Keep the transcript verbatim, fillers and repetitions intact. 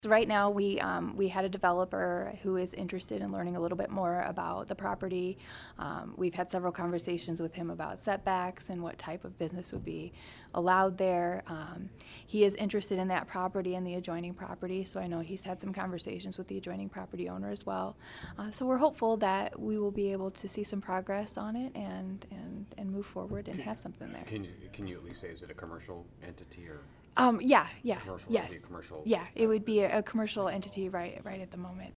So right now, we um, we had a developer who is interested in learning a little bit more about the property. Um, we've had several conversations with him about setbacks and what type of business would be allowed there. Um, he is interested in that property and the adjoining property, so I know he's had some conversations with the adjoining property owner as well. Uh, so we're hopeful that we will be able to see some progress on it and and, and move forward and Can- have something there. Can you, can you at least say, is it a commercial entity or Um, yeah, yeah, commercial? It'd be yes, a commercial. yeah. It would be a, a commercial entity right right at the moment.